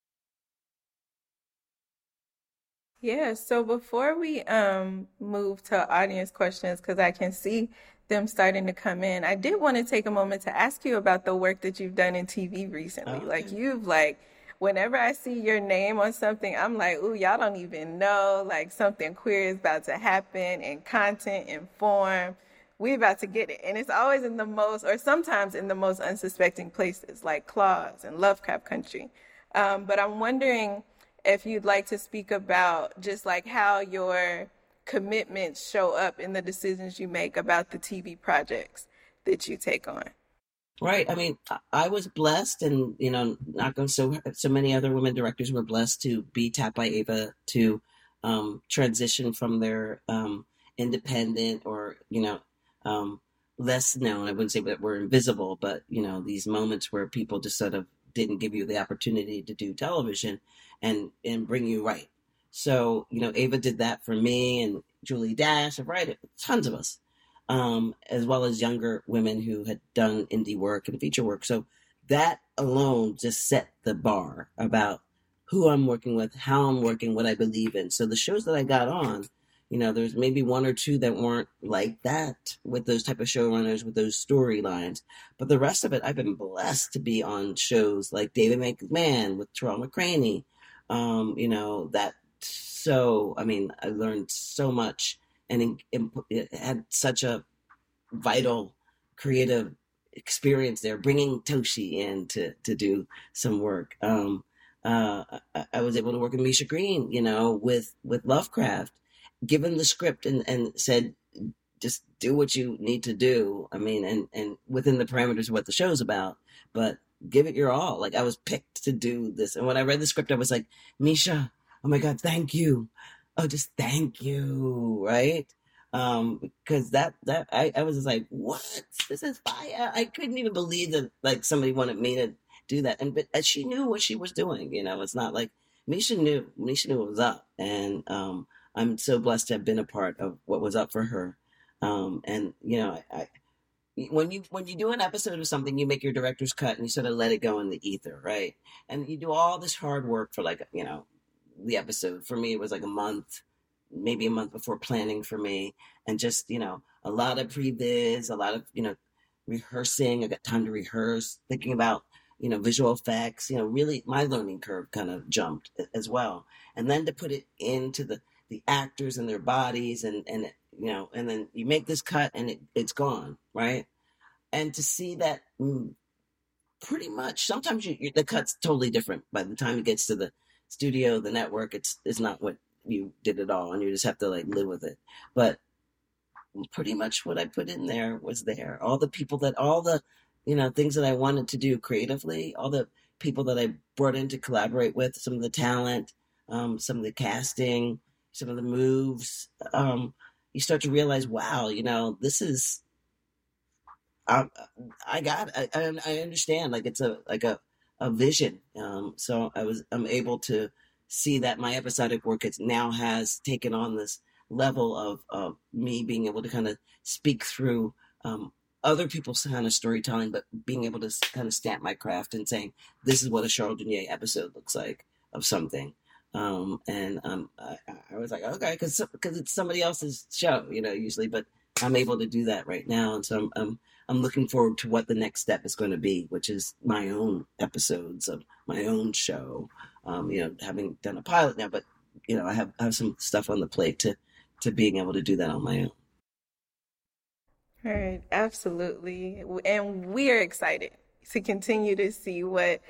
Yeah, so before we move to audience questions, because I can see them starting to come in, I did want to take a moment to ask you about the work that you've done in TV recently. Okay. Like you've whenever I see your name on something, I'm like, ooh, y'all don't even know, like something queer is about to happen in content, in form. We about to get it. And it's always in the most, or sometimes in the most unsuspecting places, like Claws and Lovecraft Country. But I'm wondering if you'd like to speak about just like how your commitments show up in the decisions you make about the TV projects that you take on. Right. I mean, I was blessed, and not going so many other women directors were blessed to be tapped by Ava to transition from their independent or less known. I wouldn't say that we're invisible, but these moments where people just sort of didn't give you the opportunity to do television and bring you right. So Ava did that for me, and Julie Dash, right? Tons of us. As well as younger women who had done indie work and feature work. So that alone just set the bar about who I'm working with, how I'm working, what I believe in. So the shows that I got on, There's maybe one or two that weren't like that with those type of showrunners, with those storylines. But the rest of it, I've been blessed to be on shows like David McMahon with Terrell McCraney. I learned so much, and it had such a vital creative experience there, bringing Toshi in to do some work. I was able to work with Misha Green, with Lovecraft, given the script and said, just do what you need to do. I mean, and within the parameters of what the show's about, but give it your all. Like, I was picked to do this. And when I read the script, I was like, Misha, oh my God, thank you. Oh, just thank you. Right. Because I was just like, what? This is fire. I couldn't even believe that, like, somebody wanted me to do that. But she knew what she was doing. It's not like Misha knew what was up. And, I'm so blessed to have been a part of what was up for her. And when you do an episode of something, you make your director's cut and you sort of let it go in the ether, right? And you do all this hard work for, like, the episode. For me, it was like a month, maybe a month before planning for me, and just a lot of previs, a lot of rehearsing. I got time to rehearse, thinking about visual effects. Really, my learning curve kind of jumped as well. And then to put it into the actors and their bodies, and then you make this cut and it's gone, right? And to see that, pretty much sometimes the cut's totally different by the time it gets to the studio, the network. It's not what you did at all, and you just have to, like, live with it. But pretty much what I put in there was there. All the people all the things that I wanted to do creatively, all the people that I brought in to collaborate with, some of the talent, some of the casting, some of the moves, you start to realize, wow, this is, I understand, like, it's a vision. So I'm able to see that my episodic work has taken on this level of me being able to kind of speak through, other people's kind of storytelling, but being able to kind of stamp my craft and saying, this is what a Cheryl Dunye episode looks like of something. I was like, okay, because it's somebody else's show, usually, but I'm able to do that right now. And so I'm looking forward to what the next step is going to be, which is my own episodes of my own show. Having done a pilot now, but I have some stuff on the plate to being able to do that on my own. All right, absolutely. And we are excited to continue to see what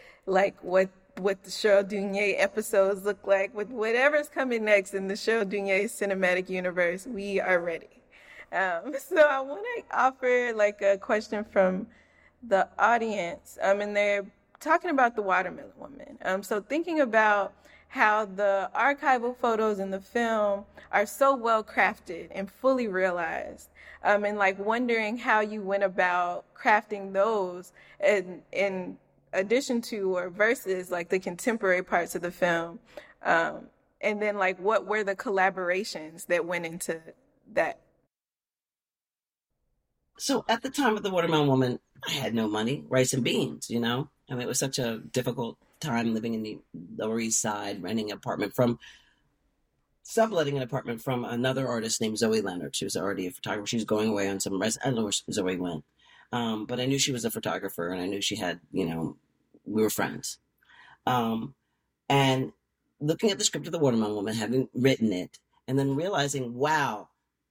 the Cheryl Dunye episodes look like, with whatever's coming next in the Cheryl Dunye cinematic universe. We are ready. So I want to offer, like, a question from the audience, and they're talking about the Watermelon Woman. So thinking about how the archival photos in the film are so well crafted and fully realized, and, like, wondering how you went about crafting those in addition to or versus, like, the contemporary parts of the film, and then, like, what were the collaborations that went into that? So at the time of the Watermelon Woman, I had no money, rice and beans, it was such a difficult time living in the Lower East Side, renting an apartment subletting an apartment from another artist named Zoe Leonard. She was already a photographer. She was going away on some I don't know where Zoe went. But I knew she was a photographer, and I knew she had, we were friends. And looking at the script of the Watermelon Woman, having written it, and then realizing, wow,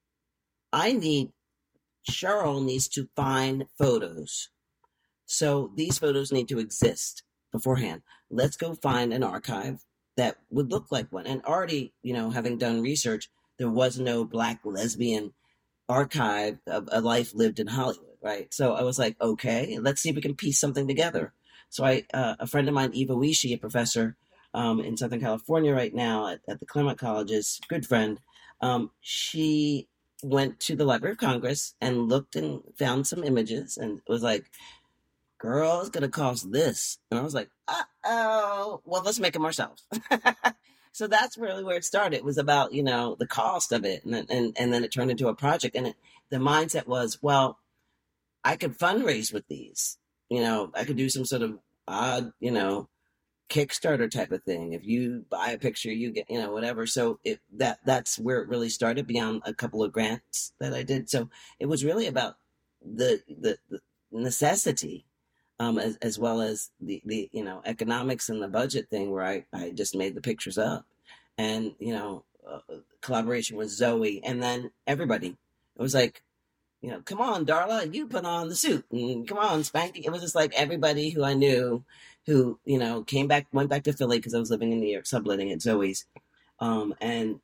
Cheryl needs to find photos. So these photos need to exist beforehand. Let's go find an archive that would look like one. And already, having done research, there was no Black lesbian archive of a life lived in Hollywood, right? So I was like, okay, let's see if we can piece something together. So a friend of mine, Eva Wishi, a professor in Southern California right now at the Claremont College's good friend, she went to the Library of Congress and looked and found some images and was like, girl, it's going to cost this. And I was like, well, let's make them ourselves. So that's really where it started. It was about, the cost of it. And then it turned into a project. And the mindset was, well, I could fundraise with these. I could do some sort of odd, Kickstarter type of thing. If you buy a picture, you get, whatever. So that's where it really started, beyond a couple of grants that I did. So it was really about the necessity, as well as the economics and the budget thing, where I just made the pictures up, and collaboration with Zoe, and then everybody. It was like, come on, Darla, you put on the suit, and come on, Spanky. It was just like everybody who I knew, who went back to Philly, because I was living in New York, subletting at Zoe's, and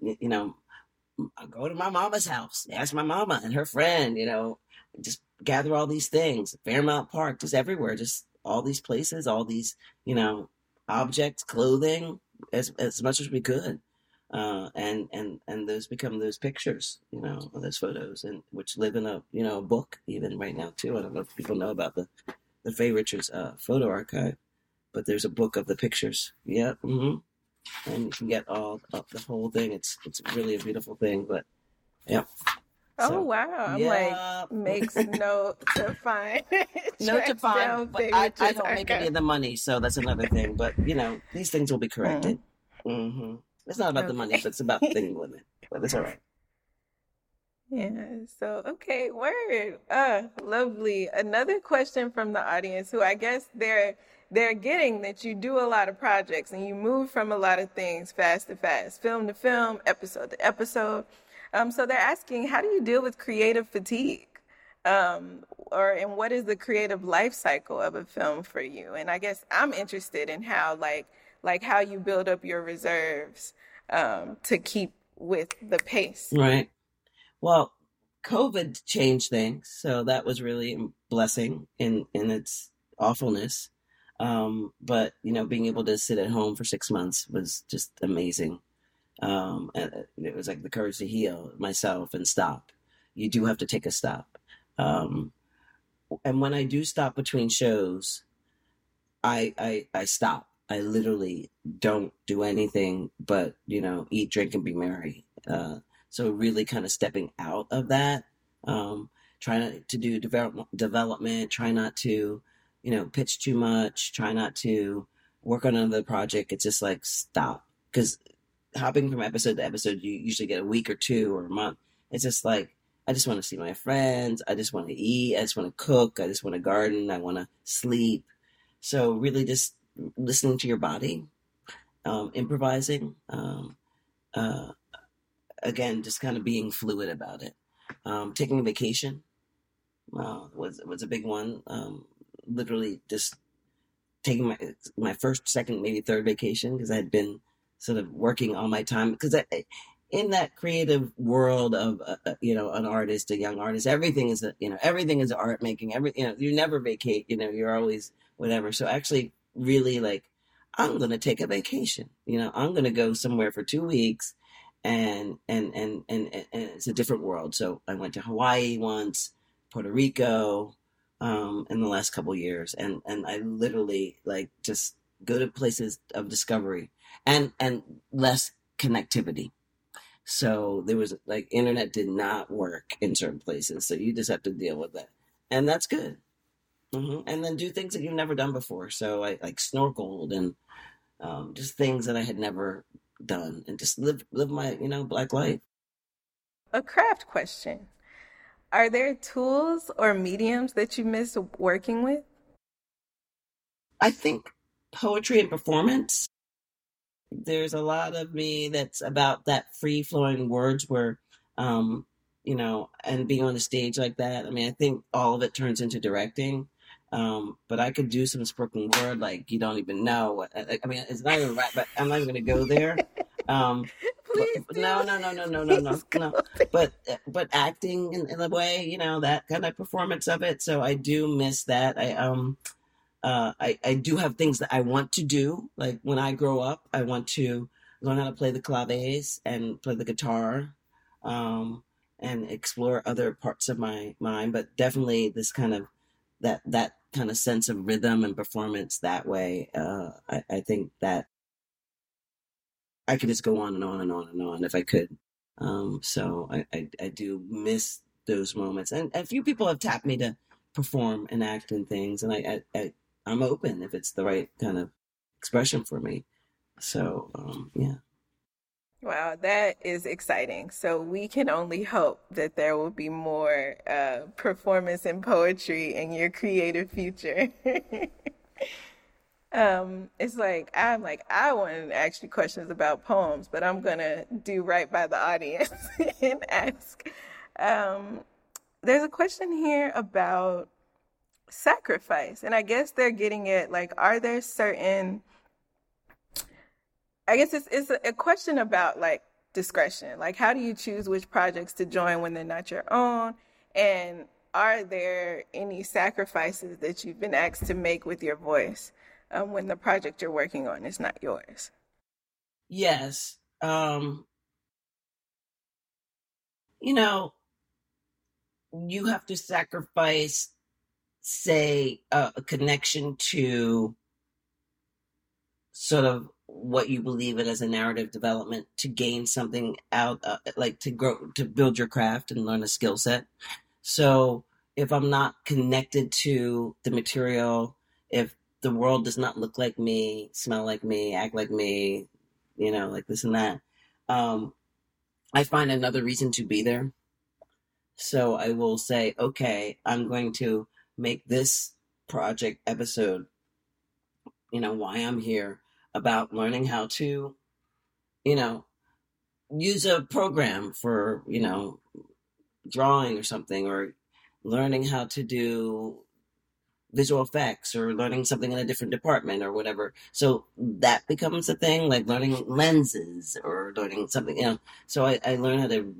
I go to my mama's house, ask my mama and her friend, just gather all these things, Fairmount Park, just everywhere, just all these places, all these, objects, clothing, as much as we could. And those become those pictures, those photos, and which live in a book even right now too. I don't know if people know about the Faye Richards photo archive, but there's a book of the pictures. Yeah. Mm-hmm. And you can get all the whole thing. It's really a beautiful thing, but yeah. Oh, wow. I'm like, makes note to find. Note to find, but I don't make any of the money, so that's another thing. But, these things will be corrected. Mm-hmm. It's not about the money, but it's about the thing with it. But it's all right. Yeah, so, okay, word. Lovely. Another question from the audience, who I guess they're getting that you do a lot of projects and you move from a lot of things fast to fast, film to film, episode to episode. So they're asking, how do you deal with creative fatigue? And what is the creative life cycle of a film for you? And I guess I'm interested in how, like how you build up your reserves to keep with the pace. Right. Well, COVID changed things, so that was really a blessing in its awfulness. But being able to sit at home for 6 months was just amazing. And it was like the courage to heal myself and stop. You do have to take a stop. And when I do stop between shows, I stop. I literally don't do anything but, eat, drink, and be merry. So really kind of stepping out of that, try not to do development, try not to, pitch too much, try not to work on another project. It's just like, stop. Because hopping from episode to episode, you usually get a week or two or a month. It's just like, I just want to see my friends. I just want to eat. I just want to cook. I just want to garden. I want to sleep. So really just listening to your body, improvising, again, just kind of being fluid about it. Taking a vacation was a big one. Literally just taking my first, second, maybe third vacation, because I had been sort of working all my time, because in that creative world of an artist, a young artist, everything is art making. You never vacate. You're always whatever. So actually, really, like, I'm gonna take a vacation. I'm gonna go somewhere for 2 weeks, and it's a different world. So I went to Hawaii once, Puerto Rico, in the last couple of years, and I literally like just go to places of discovery and less connectivity. So there was like internet did not work in certain places, so you just have to deal with that, and that's good. Mm-hmm. And then do things that you've never done before. So I like snorkeled and just things that I had never done, and just live my Black life. A craft question: are there tools or mediums that you miss working with? I think poetry and performance. There's a lot of me that's about that free flowing words where, and being on the stage like that. I mean, I think all of it turns into directing. But I could do some spoken word like you don't even know. I mean, it's not even right, but I'm not even going to go there. Please No. But acting in a way, that kind of performance of it. So I do miss that. I do have things that I want to do. Like when I grow up, I want to learn how to play the claves and play the guitar, and explore other parts of my mind. But definitely this kind of that kind of sense of rhythm and performance that way. I think that I could just go on and on and on and on if I could. So I do miss those moments, and a few people have tapped me to perform and act in things, and I'm open if it's the right kind of expression for me. So, yeah. Wow, that is exciting. So we can only hope that there will be more performance and poetry in your creative future. It's like I want to ask you questions about poems, but I'm gonna do right by the audience and ask. Um, there's a question here about sacrifice, and I guess they're getting at like, are there certain I guess it's a question about like discretion. Like, how do you choose which projects to join when they're not your own? And are there any sacrifices that you've been asked to make with your voice when the project you're working on is not yours? Yes. You know, you have to sacrifice, say, a connection to sort of what you believe in as a narrative development to gain something out, like to grow, to build your craft and learn a skill set. So if I'm not connected to the material, if the world does not look like me, smell like me, act like me, like this and that, I find another reason to be there. So I will say, okay, I'm going to make this project episode, why I'm here, about learning how to, use a program for, drawing or something, or learning how to do visual effects, or learning something in a different department or whatever. So that becomes a thing, like learning lenses or learning something, So I learn how to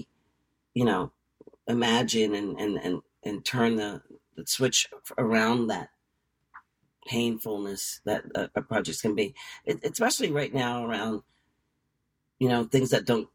imagine and turn the switch around that painfulness that a project can be, especially right now around, things that don't,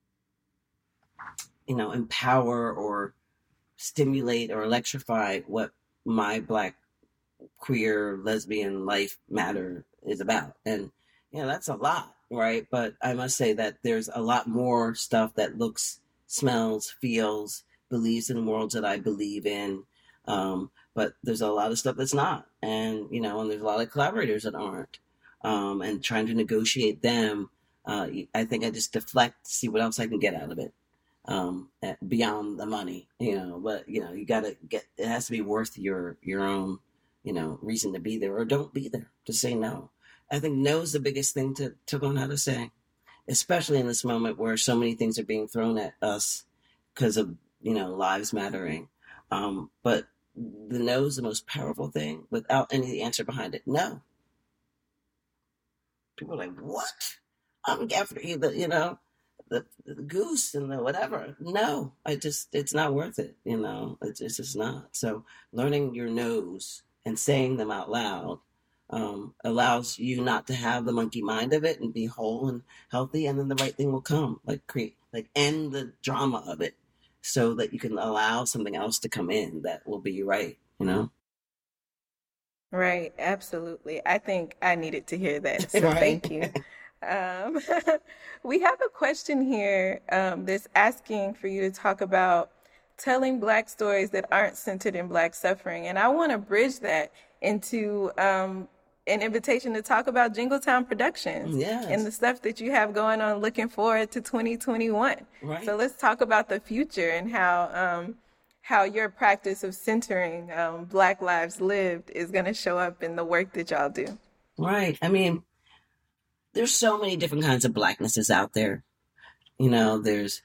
empower or stimulate or electrify what my Black queer lesbian life matter is about. And, that's a lot, right? But I must say that there's a lot more stuff that looks, smells, feels, believes in worlds that I believe in. But there's a lot of stuff that's not. And, and there's a lot of collaborators that aren't. And trying to negotiate them, I think I just deflect, see what else I can get out of it. Beyond the money, but, you gotta it has to be worth your own, reason to be there, or don't be there, to say no. I think no is the biggest thing to learn how to say, especially in this moment where so many things are being thrown at us because of, lives mattering. But the no is the most powerful thing without any answer behind it. No. People are like, what? I'm after you, the goose and the whatever. No, it's not worth it. It's just not. So learning your no's and saying them out loud allows you not to have the monkey mind of it and be whole and healthy. And then the right thing will come, end the drama of it, so that you can allow something else to come in that will be right, Right, absolutely. I think I needed to hear that. So Right? thank you. Um, we have a question here that's asking for you to talk about telling Black stories that aren't centered in Black suffering. And I want to bridge that into an invitation to talk about Jingletown Productions Yes. and the stuff that you have going on, looking forward to 2021. Right. So let's talk about the future and how your practice of centering Black lives lived is going to show up in the work that y'all do. Right. I mean, there's so many different kinds of Blacknesses out there. There's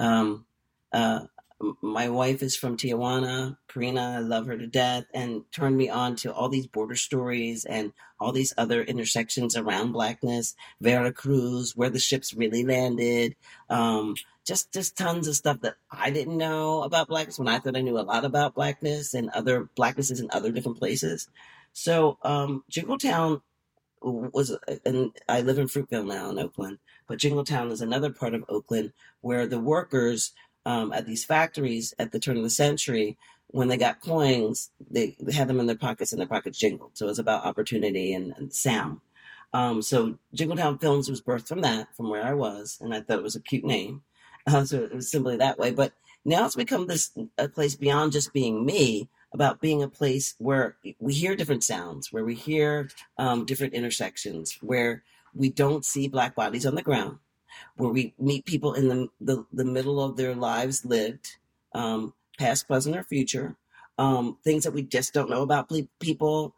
my wife is from Tijuana, Karina, I love her to death, and turned me on to all these border stories and all these other intersections around Blackness, Veracruz, where the ships really landed, just tons of stuff that I didn't know about Blackness when I thought I knew a lot about Blackness and other Blacknesses in other different places. So Jingletown was, and I live in Fruitville now in Oakland, but Jingletown is another part of Oakland where the workers at these factories at the turn of the century, when they got coins, they had them in their pockets and their pockets jingled. So it was about opportunity and sound. So Jingletown Films was birthed from that, from where I was, and I thought it was a cute name. So it was simply that way. But now it's become a place beyond just being me, about being a place where we hear different sounds, where we hear different intersections, where we don't see Black bodies on the ground, where we meet people in the middle of their lives lived, past, present, or future, things that we just don't know about people,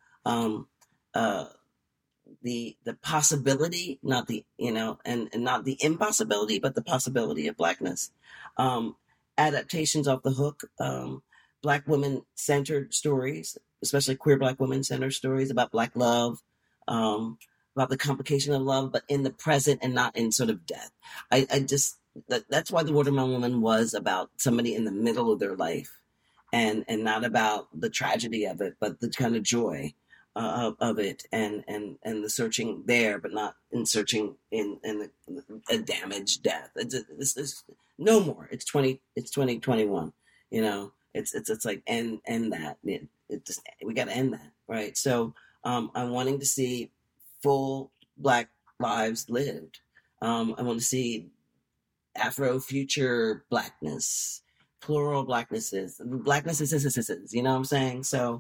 the possibility, not the, and not the impossibility, but the possibility of Blackness. Adaptations off the hook, Black women-centered stories, especially queer Black women-centered stories about Black love, about the complication of love, but in the present and not in sort of death. That's why The Watermelon Woman was about somebody in the middle of their life, and not about the tragedy of it, but the kind of joy of it, and the searching there, but not in searching in a damaged death. It's no more. It's 2021. It's like end that. We got to end that, right? So I'm wanting to see full Black lives lived. I want to see Afro-future Blackness, plural Blacknesses, Blacknesses, you know what I'm saying? So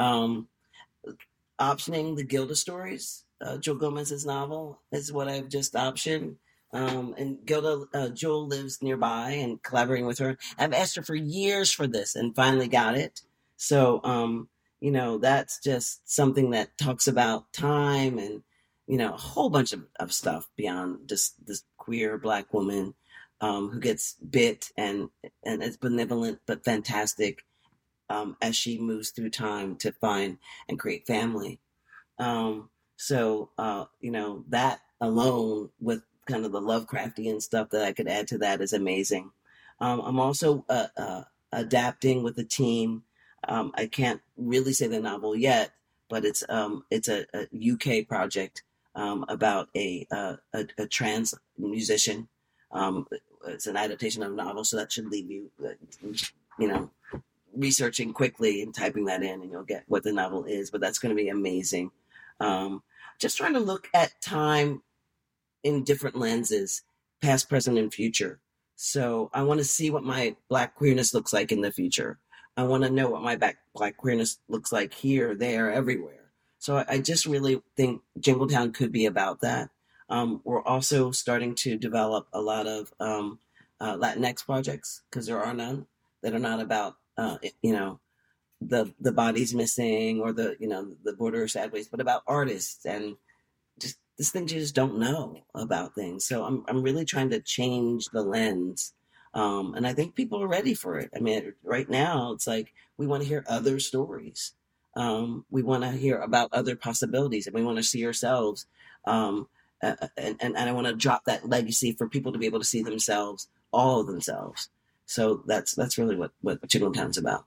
optioning the Gilda stories, Joel Gomez's novel, is what I've just optioned. And Gilda, Joel lives nearby, and collaborating with her. I've asked her for years for this and finally got it. So, that's just something that talks about time and, a whole bunch of stuff beyond just this queer Black woman who gets bit and is benevolent but fantastic as she moves through time to find and create family. That alone, with kind of the Lovecraftian stuff that I could add to that, is amazing. I'm also adapting with the team. I can't really say the novel yet, but it's a UK project about a trans musician. It's an adaptation of a novel, so that should leave you, researching quickly and typing that in, and you'll get what the novel is. But that's going to be amazing. Just trying to look at time in different lenses, past, present, and future. So I want to see what my Black queerness looks like in the future. I want to know what my Black queerness looks like here, there, everywhere. So I just really think Jingletown could be about that. We're also starting to develop a lot of Latinx projects, because there are none that are not about, the bodies missing or the border sad ways, but about artists and just this thing you just don't know about things. So I'm really trying to change the lens. And I think people are ready for it. I mean, right now it's like, we want to hear other stories. We want to hear about other possibilities, and we want to see ourselves. And I want to drop that legacy for people to be able to see themselves, all of themselves. So that's really what Jingletown's about.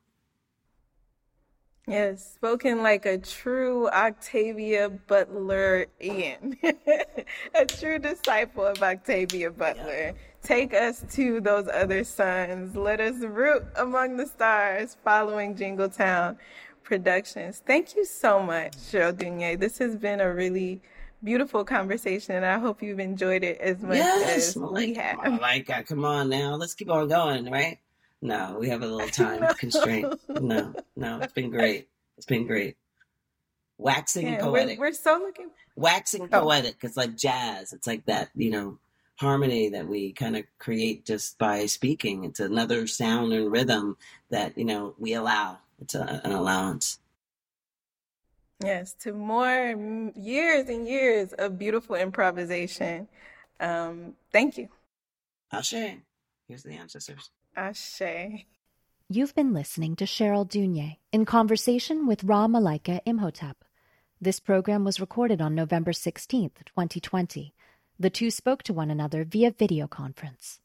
Yes, spoken like a true Octavia Butler-ian, a true disciple of Octavia Butler. Yeah. Take us to those other suns. Let us root among the stars following Jingletown Productions. Thank you so much, Cheryl Dunye. This has been a really beautiful conversation, and I hope you've enjoyed it as much as we have. Malika, come on now. Let's keep on going, right? No, we have a little time constraint. No, it's been great. It's been great. Waxing poetic. We're so looking. Waxing poetic. It's like jazz. It's like that, harmony that we kind of create just by speaking. It's another sound and rhythm that, we allow. It's an allowance. Yes, to more years and years of beautiful improvisation. Thank you. Ashe. Here's the ancestors. Ashe. You've been listening to Cheryl Dunye in conversation with Ra Malaika Imhotep. This program was recorded on November 16th, 2020. The two spoke to one another via video conference.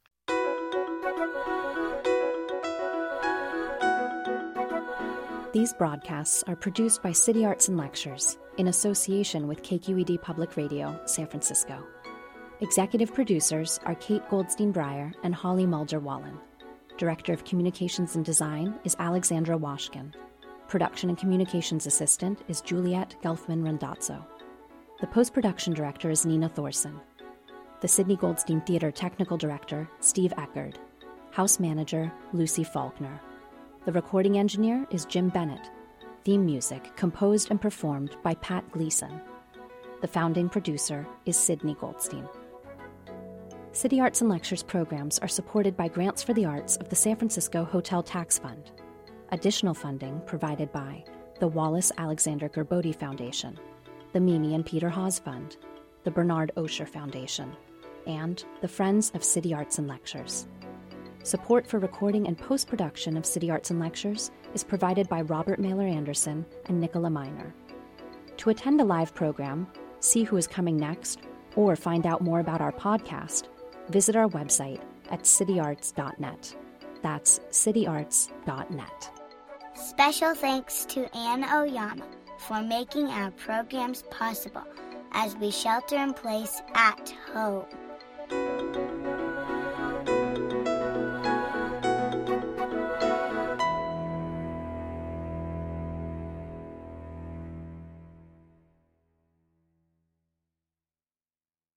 These broadcasts are produced by City Arts and Lectures in association with KQED Public Radio, San Francisco. Executive producers are Kate Goldstein-Breyer and Holly Mulder-Wallen. Director of Communications and Design is Alexandra Washkin. Production and Communications Assistant is Juliette Gelfman-Randazzo. The Post-Production Director is Nina Thorson. The Sidney Goldstein Theater Technical Director, Steve Eckerd. House Manager, Lucy Faulkner. The recording engineer is Jim Bennett. Theme music composed and performed by Pat Gleason. The founding producer is Sydney Goldstein. City Arts and Lectures programs are supported by grants for the arts of the San Francisco Hotel Tax Fund. Additional funding provided by the Wallace Alexander Gerbode Foundation, the Mimi and Peter Hawes Fund, the Bernard Osher Foundation, and the Friends of City Arts and Lectures. Support for recording and post-production of City Arts and Lectures is provided by Robert Mailer Anderson and Nicola Miner. To attend a live program, see who is coming next, or find out more about our podcast, visit our website at cityarts.net. That's cityarts.net. Special thanks to Ann Oyama for making our programs possible as we shelter in place at home.